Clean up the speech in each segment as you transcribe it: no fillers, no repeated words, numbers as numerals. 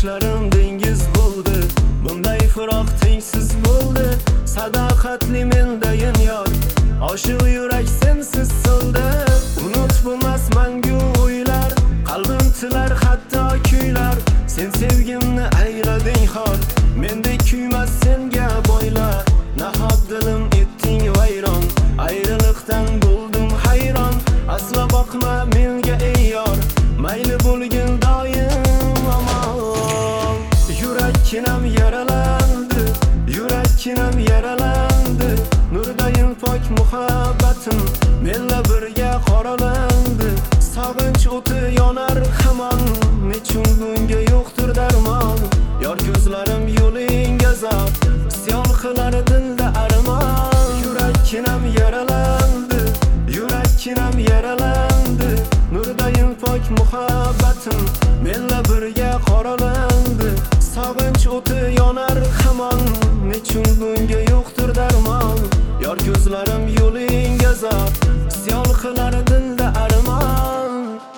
Yoshlarim dengiz bo'ldi, bunday firoq tengsiz bo'ldi. Sadoqatli mendayin yor, oshiq yurak sensiz so'ldi. Unut bo'lmas mangu o'ylar, qalbim tilar hatto kuylar. Sen sevgimni aylading xor, mendek kuymas senga boylar. Nahot dilim etding vayron, ayriliqdan bo'ldim hayron. Asla boqma menga ey yor, mayli bo'lgin doim amon. Yurakkinam yaralandi, yurakkinam yaralandi. Nurdayim pok muhabbatim menla birga qoralandi. Sog'inch o'ti yonar hamon, nechun bunga yo'qdir darmon. Yor ko'zlarim yo'lingga zor, isyon qilar dilda armon. Yurakkinam yaralandi, yurakkinam yaralandi. Nurdayim pok muhabbatim menla birga qoralandi. Sog'inch o'ti yonar hamon, nechun bunga yo'qdir darmon. Yor ko'zlarim yo'lingga zor, isyon qilar dilda armon.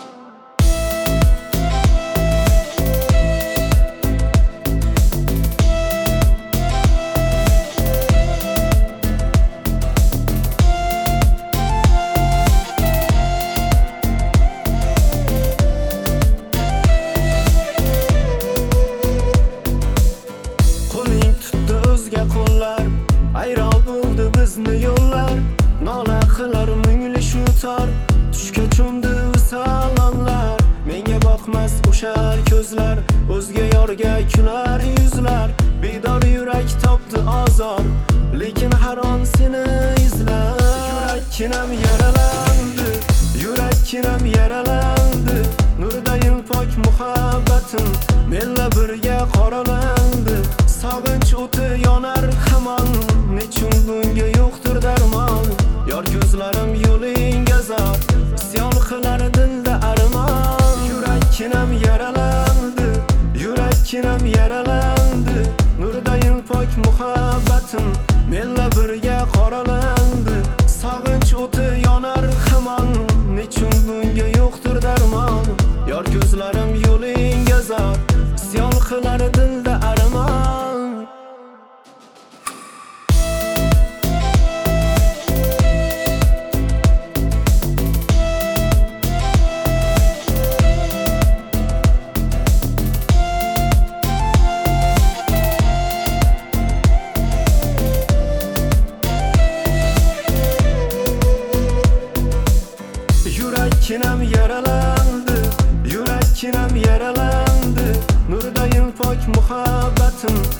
Qo'ling tutdi o'zga qo'llar, ayro bo'ldi bizni yo'llar. Nola qilar mungli shu tor, tushga cho'mdi salonlar. Menga boqmas o'shar ko'zlar, o'zga yorga kular yuzlar. Bedor yurak topdi azor, lekin har on seni izlar. Yurakkinam yaralandi, yurakkinam yaralandi. Nurdayim pok muhabbatim menla birga qoralandi. Sog'inch o'ti yonar hamon, nechun bunga yo'qdir darmon. Yor ko'zlarim yo'lingga zor, isyon qilar dilda armon. Yurakkinam yaralandi, yurakkinam yaralandi. Nurdayim pok muhabbatim menla birga qoralandi. Sog'inch o'ti yonar hamon, nechun bunga yo'qdir darmon. Yor ko'zlarim yo'lingga zor, isyon qilar dilda armon. Yurakkinam yaralandi, yurakkinam yaralandi. Nurdayim pok muhabbatim